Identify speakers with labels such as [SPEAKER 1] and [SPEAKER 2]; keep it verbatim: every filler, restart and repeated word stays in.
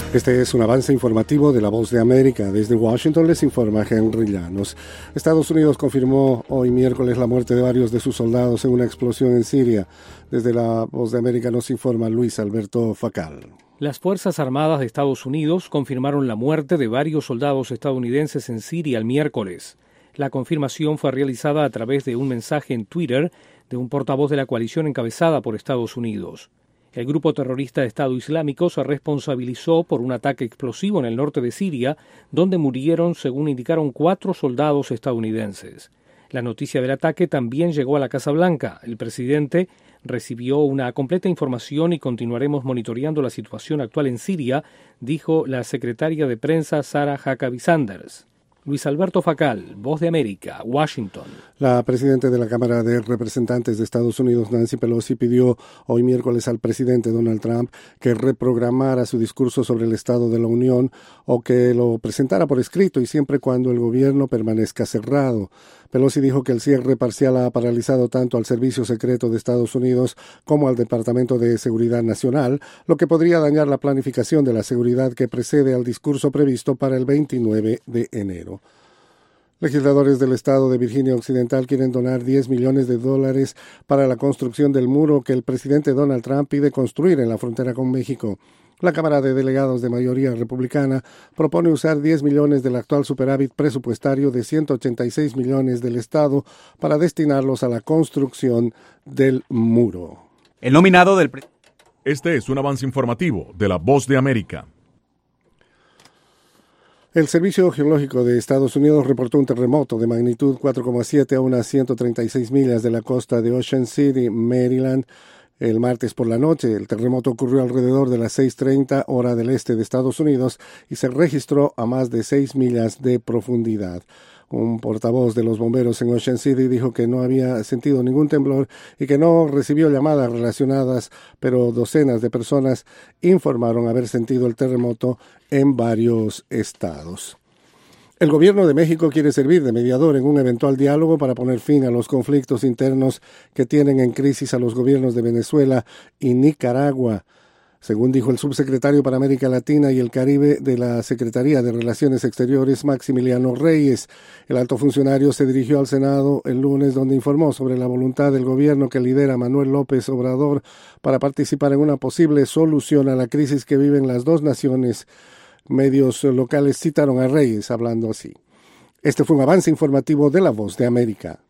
[SPEAKER 1] Este es un avance informativo de La Voz de América. Desde Washington les informa Henry Llanos. Estados Unidos confirmó hoy miércoles la muerte de varios de sus soldados en una explosión en Siria. Desde La Voz de América nos informa Luis Alberto Facal.
[SPEAKER 2] Las Fuerzas Armadas de Estados Unidos confirmaron la muerte de varios soldados estadounidenses en Siria el miércoles. La confirmación fue realizada a través de un mensaje en Twitter de un portavoz de la coalición encabezada por Estados Unidos. El grupo terrorista Estado Islámico se responsabilizó por un ataque explosivo en el norte de Siria, donde murieron, según indicaron, cuatro soldados estadounidenses. La noticia del ataque también llegó a la Casa Blanca. El presidente recibió una completa información y continuaremos monitoreando la situación actual en Siria, dijo la secretaria de prensa Sarah Huckabee Sanders. Luis Alberto Facal, Voz de América, Washington.
[SPEAKER 1] La presidenta de la Cámara de Representantes de Estados Unidos, Nancy Pelosi, pidió hoy miércoles al presidente Donald Trump que reprogramara su discurso sobre el Estado de la Unión o que lo presentara por escrito y siempre cuando el gobierno permanezca cerrado. Pelosi dijo que el cierre parcial ha paralizado tanto al Servicio Secreto de Estados Unidos como al Departamento de Seguridad Nacional, lo que podría dañar la planificación de la seguridad que precede al discurso previsto para el veintinueve de enero. Legisladores del estado de Virginia Occidental quieren donar diez millones de dólares para la construcción del muro que el presidente Donald Trump pide construir en la frontera con México. La Cámara de Delegados de mayoría republicana propone usar diez millones del actual superávit presupuestario de ciento ochenta y seis millones del estado para destinarlos a la construcción del muro.
[SPEAKER 3] El nominado del pre-
[SPEAKER 4] Este es un avance informativo de La Voz de América.
[SPEAKER 1] El Servicio Geológico de Estados Unidos reportó un terremoto de magnitud cuatro coma siete a unas ciento treinta y seis millas de la costa de Ocean City, Maryland, el martes por la noche. El terremoto ocurrió alrededor de las seis treinta hora del este de Estados Unidos y se registró a más de seis millas de profundidad. Un portavoz de los bomberos en Ocean City dijo que no había sentido ningún temblor y que no recibió llamadas relacionadas, pero docenas de personas informaron haber sentido el terremoto en varios estados. El gobierno de México quiere servir de mediador en un eventual diálogo para poner fin a los conflictos internos que tienen en crisis a los gobiernos de Venezuela y Nicaragua. Según dijo el subsecretario para América Latina y el Caribe de la Secretaría de Relaciones Exteriores, Maximiliano Reyes, el alto funcionario se dirigió al Senado el lunes, donde informó sobre la voluntad del gobierno que lidera Manuel López Obrador para participar en una posible solución a la crisis que viven las dos naciones. Medios locales citaron a Reyes hablando así. Este fue un avance informativo de La Voz de América.